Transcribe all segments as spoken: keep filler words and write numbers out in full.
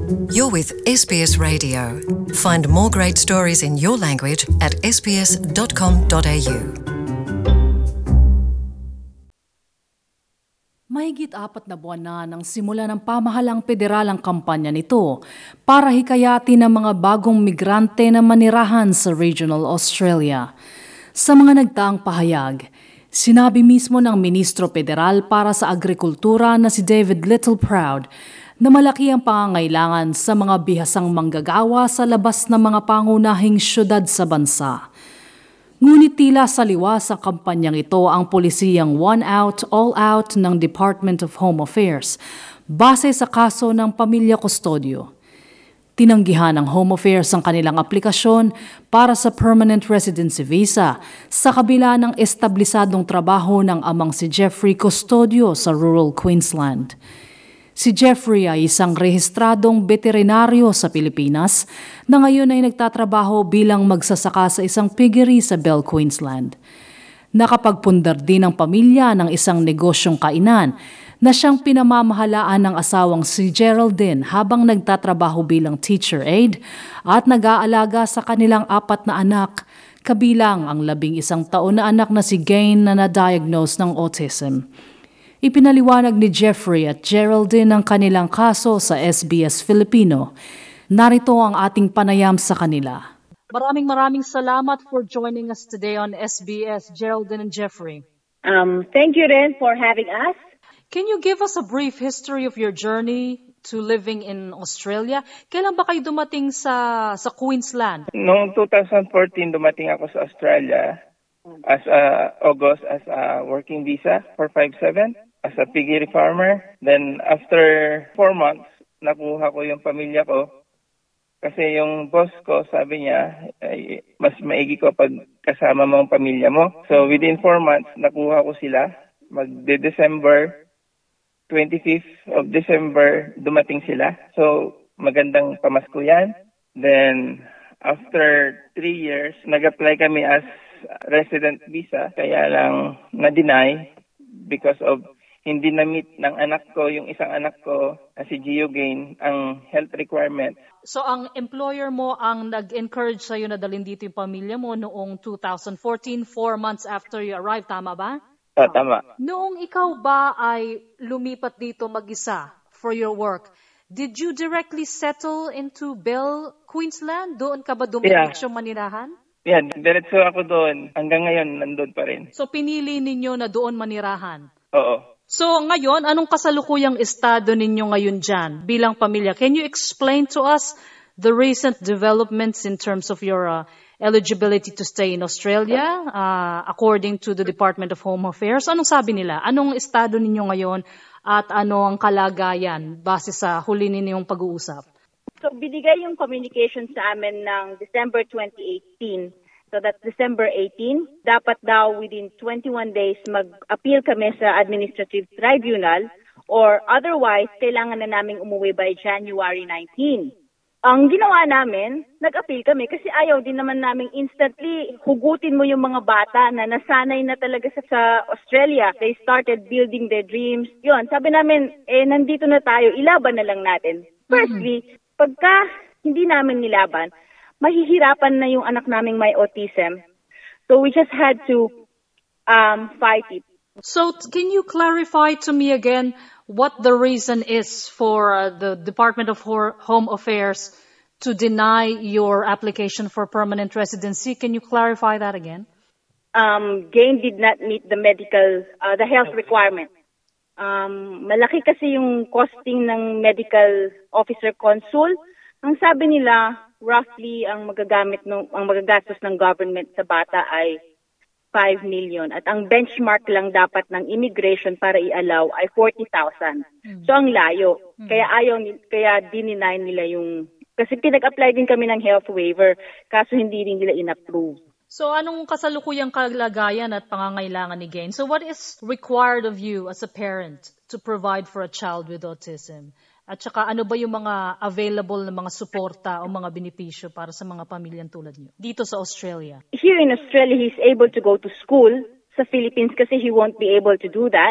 You're with S B S Radio. Find more great stories in your language at s b s dot com dot a u. Mahigit apat na buwan na nang simula ng pamahalang federal ang kampanya nito para hikayatin ang mga bagong migrante na manirahan sa regional Australia. Sa mga nagtaang pahayag, sinabi mismo ng Ministro Federal para sa Agrikultura na si David Littleproud na malaki ang pangangailangan sa mga bihasang manggagawa sa labas ng mga pangunahing syudad sa bansa. Ngunit tila saliwa sa kampanyang ito ang polisiyang one out, all out ng Department of Home Affairs base sa kaso ng Pamilya Custodio. Tinanggihan ng Home Affairs ang kanilang aplikasyon para sa permanent residency visa sa kabila ng establisadong trabaho ng amang si Jeffrey Custodio sa rural Queensland. Si Jeffrey ay isang rehistradong veterinaryo sa Pilipinas na ngayon ay nagtatrabaho bilang magsasaka sa isang piggery sa Bell, Queensland. Nakapagpundar din ang pamilya ng isang negosyong kainan na siyang pinamamahalaan ng asawang si Geraldine habang nagtatrabaho bilang teacher aide at nag-aalaga sa kanilang apat na anak, kabilang ang labing isang taon na anak na si Gain na na-diagnose ng autism. Ipinaliwanag ni Jeffrey at Geraldine ang kanilang kaso sa S B S Filipino. Narito ang ating panayam sa kanila. Maraming maraming salamat for joining us today on S B S, Geraldine and Jeffrey. Um, thank you, Ren, for having us. Can you give us a brief history of your journey to living in Australia? Kailan ba kayo dumating sa sa Queensland? Noong twenty fourteen dumating ako sa Australia as a August as a working visa for five seven. As a piggery farmer. Then after four months, nakuha ko yung pamilya ko. Kasi yung boss ko, sabi niya, ay, mas maigi ko pag kasama mo ang pamilya mo. So within four months, nakuha ko sila. Mag-December, twenty-fifth of December, dumating sila. So magandang pamasko yan. Then after three years, nag-apply kami as resident visa. Kaya lang na-deny because of hindi na-meet ng anak ko, yung isang anak ko, na si Gio Gain, ang health requirement. So ang employer mo ang nag-encourage sa'yo na dalhin dito yung pamilya mo noong twenty fourteen, four months after you arrived, tama ba? Ah, tama. Noong ikaw ba ay lumipat dito mag-isa for your work, did you directly settle into Bell, Queensland? Doon ka ba dumiretso Yeah. manirahan? Yeah, diretso ako doon. Hanggang ngayon, nandun pa rin. So pinili ninyo na doon manirahan? Oo. So ngayon, anong kasalukuyang estado ninyo ngayon dyan bilang pamilya? Can you explain to us the recent developments in terms of your uh, eligibility to stay in Australia uh, according to the Department of Home Affairs? Anong sabi nila? Anong estado ninyo ngayon at ano ang kalagayan base sa huli ninyong pag-uusap? So binigay yung communication sa amin ng December twenty eighteen. So that's December eighteenth. Dapat daw within twenty-one days mag-appeal kami sa administrative tribunal or otherwise kailangan na naming umuwi by January nineteenth. Ang ginawa namin, nag-appeal kami kasi ayaw din naman naming instantly hugutin mo yung mga bata na nasanay na talaga sa, sa Australia. They started building their dreams. Yun, sabi namin, eh nandito na tayo, ilaban na lang natin. Firstly, pagka hindi namin nilaban, mahihirapan na yung anak naming may autism. So we just had to um, fight it. So can you clarify to me again what the reason is for uh, the Department of Home Affairs to deny your application for permanent residency? Can you clarify that again? Um, Gain did not meet the medical, uh, the health requirement. Um, malaki kasi yung costing ng medical officer consul. Ang sabi nila, roughly ang magagamit ng ang magagastos ng government sa bata ay five million at ang benchmark lang dapat ng immigration para i-allow ay forty thousand. Mm. So ang layo. Mm. Kaya ayaw kaya dininay nila yung kasi pinag-apply din kami ng health waiver kaso hindi rin nila in-approve. So anong kasalukuyang kalagayan at pangangailangan ni Gain? So what is required of you as a parent to provide for a child with autism? At saka ano ba yung mga available na mga suporta o mga benepisyo para sa mga pamilyang tulad niyo dito sa Australia? Here in Australia, he's able to go to school. Sa Philippines kasi he won't be able to do that.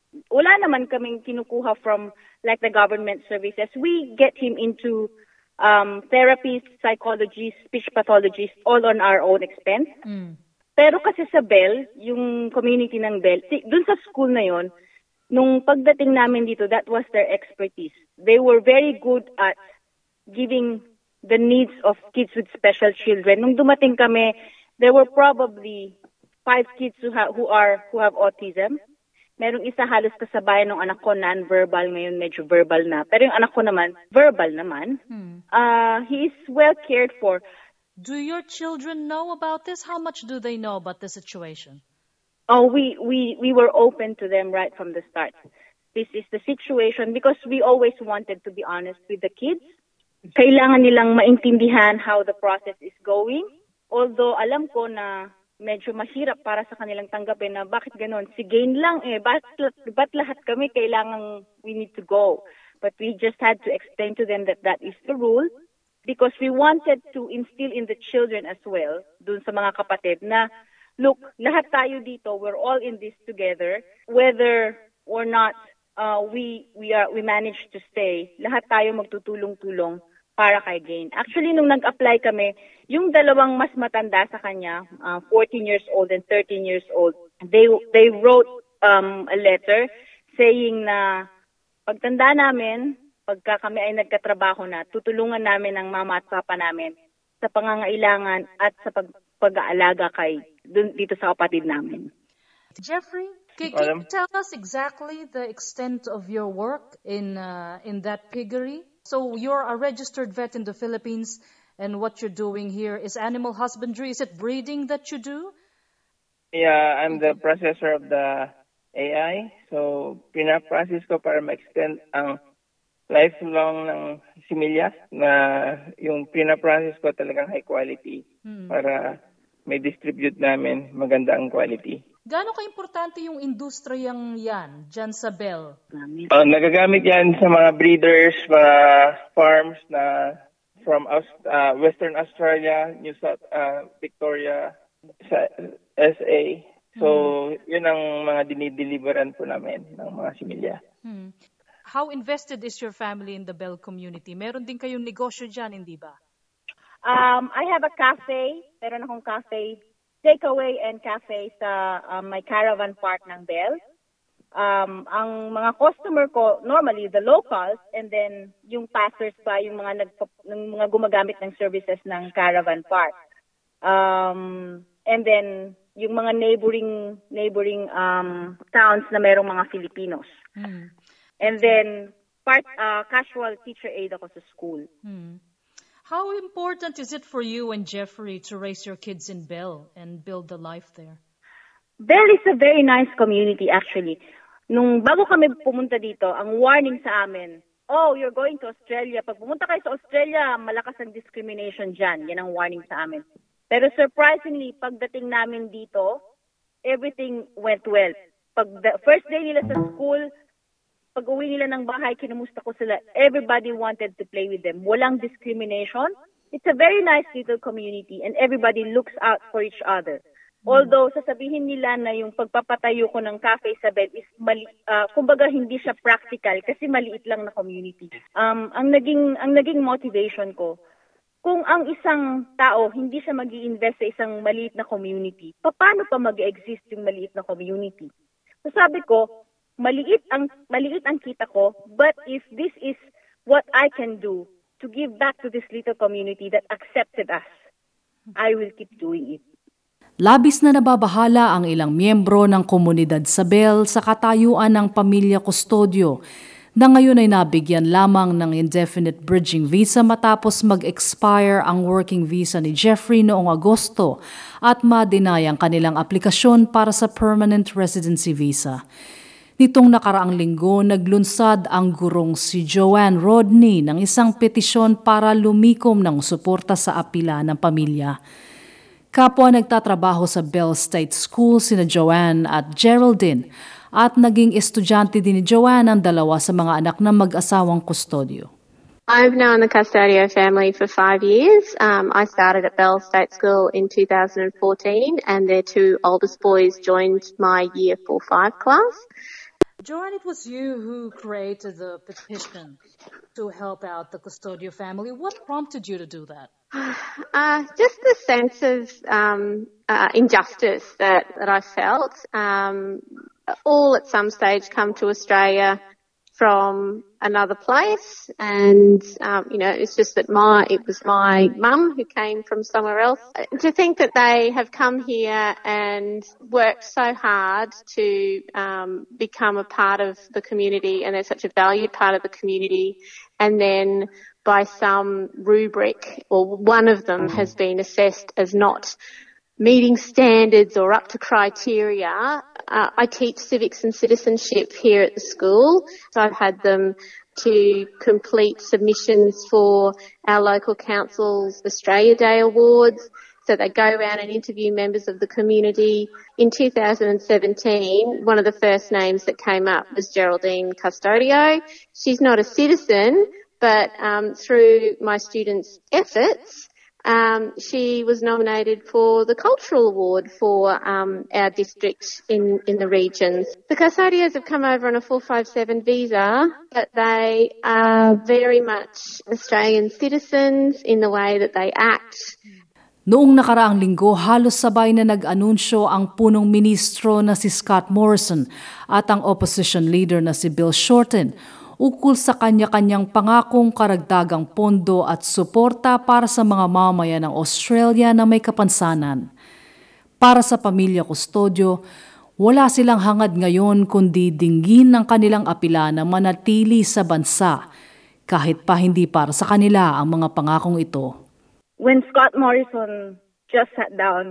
wala naman kaming kinukuha from like the government services. We get him into um, therapies, psychologists, speech pathologists, all on our own expense. Mm. Pero kasi sa Bell, yung community ng Bell, si- dun sa school na yon, nung pagdating namin dito, that was their expertise. They were very good at giving the needs of kids with special children. Nung dumating kami, there were probably five kids who, ha- who are who have autism. Merong isa halos kasabayan ng anak ko, non-verbal, ngayon medyo verbal na. Pero yung anak ko naman, verbal naman. Hmm. Uh, he is well cared for. Do your children know about this? How much do they know about the situation? Oh, we, we, we were open to them right from the start. This is the situation because we always wanted to be honest with the kids. Kailangan nilang maintindihan how the process is going. Although alam ko na medyo mahirap para sa kanilang tanggapin na bakit ganon? Si Gain lang eh, ba't, ba't lahat kami kailangan we need to go? But we just had to explain to them that that is the rule. Because we wanted to instill in the children as well, dun sa mga kapatid, na, look, lahat tayo dito, we're all in this together. Whether or not uh, we we are we manage to stay, lahat tayo magtutulong-tulong para kay Gain. Actually, nung nag-apply kami, yung dalawang mas matanda sa kanya, uh, fourteen years old and thirteen years old, they they wrote um, a letter saying na pagtanda namin, pagka kami ay nagkatrabaho na, tutulungan namin ang mama at papa namin sa pangangailangan at sa pag- pag-aalaga kay dun, dito sa kapatid namin. Jeffrey, can, can you tell us exactly the extent of your work in uh, in that piggery? So you're a registered vet in the Philippines, and what you're doing here is animal husbandry. Is it breeding that you do? Yeah, I'm the processor of the A I. So, pinaprocess ko para ma-extend ang lifelong ng similya na yung pinaprocess ko talagang high quality hmm. para may distribute namin maganda ang quality. Gaano ka-importante yung industriyang yan dyan sa Bell? Uh, nagagamit yan sa mga breeders, mga farms na from Aust- uh, Western Australia, New South uh, Victoria, sa S A. So, hmm. yun ang mga dinideliveran po namin ng mga similya. Hmm. How invested is your family in the Bell community? Meron din kayong negosyo dyan, hindi ba? Um, I have a cafe. Meron akong cafe, takeaway and cafe sa um, my caravan park ng Bell. Um, ang mga customer ko, normally the locals, and then yung passers-by, yung mga, nagpa- yung mga gumagamit ng services ng caravan park. Um, and then yung mga neighboring neighboring um, towns na merong mga Filipinos. Mm. And then, part uh, casual teacher aide ako sa school. Hmm. How important is it for you and Jeffrey to raise your kids in Bell and build the life there? Bell is a very nice community actually. Nung bago kami pumunta dito, ang warning sa amin, oh, you're going to Australia. Pag pumunta kayo sa Australia, malakas ang discrimination dyan. Yan ang warning sa amin. Pero surprisingly, pagdating namin dito, everything went well. Pag the first day nila sa school, pag uwi nila ng bahay, kinumusta ko sila. Everybody wanted to play with them. Walang discrimination. It's a very nice little community and everybody looks out for each other. Mm-hmm. Although, sasabihin nila na yung pagpapatayo ko ng cafe sa Bell is mali, uh, kumbaga hindi siya practical kasi maliit lang na community. Um, ang naging ang naging motivation ko, kung ang isang tao hindi siya mag-i-invest sa isang maliit na community, paano pa mag-exist yung maliit na community? So sabi ko, Maliit ang maliit ang kita ko, but if this is what I can do to give back to this little community that accepted us, I will keep doing it. Labis na nababahala ang ilang miyembro ng komunidad sa Bell sa katayuan ng pamilya kustodyo na ngayon ay nabigyan lamang ng indefinite bridging visa matapos mag-expire ang working visa ni Jeffrey noong Agosto at ma-deny ang kanilang aplikasyon para sa permanent residency visa. Nitong nakaraang linggo, naglunsad ang gurong si Joanne Rodney ng isang petisyon para lumikom ng suporta sa apila ng pamilya. Kapwa nagtatrabaho sa Bell State School sina Joanne at Geraldine at naging estudyante din ni Joanne ang dalawa sa mga anak ng mag-asawang kustodyo. I've known the Custodio family for five years. Um, I started at Bell State School in two thousand fourteen and their two oldest boys joined my year four five class. Joanne, it was you who created the petition to help out the Custodio family. What prompted you to do that? Uh, just the sense of um, uh, injustice that, that I felt. Um, all at some stage come to Australia from another place, and um, you know, it's just that my it was my mum who came from somewhere else. To think that they have come here and worked so hard to um, become a part of the community, and they're such a valued part of the community, and then by some rubric, or one of them has been assessed as not meeting standards or up to criteria. Uh, I teach civics and citizenship here at the school, so I've had them to complete submissions for our local council's Australia Day Awards. So they go around and interview members of the community. In two thousand seventeen, one of the first names that came up was Geraldine Custodio. She's not a citizen, but um, through my students' efforts, Um, she was nominated for the Cultural Award for um, our district in, in the regions. The Custodios have come over on a four five seven visa, but they are very much Australian citizens in the way that they act. Noong nakaraang linggo, halos sabay na nag-anunsyo ang punong ministro na si Scott Morrison at ang opposition leader na si Bill Shorten ukol sa kanya-kanyang pangakong karagdagang pondo at suporta para sa mga mamamayan ng Australia na may kapansanan. Para sa pamilya Custodio, wala silang hangad ngayon kundi dinggin ng kanilang apila na manatili sa bansa, kahit pa hindi para sa kanila ang mga pangakong ito. When Scott Morrison just sat down,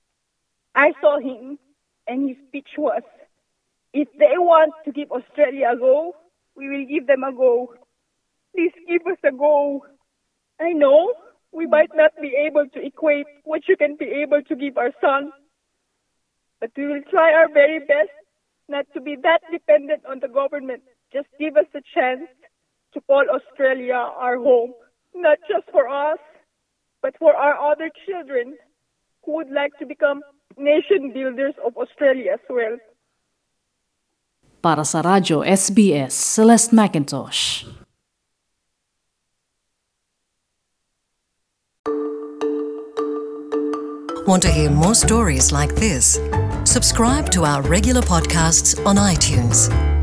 I saw him and his speech was, if they want to give Australia a go, we will give them a go. Please give us a go. I know we might not be able to equate what you can be able to give our son, but we will try our very best not to be that dependent on the government. Just give us a chance to call Australia our home, not just for us, but for our other children who would like to become nation builders of Australia as well. Para sa Radyo S B S, Celeste McIntosh. Want to hear more stories like this? Subscribe to our regular podcasts on iTunes.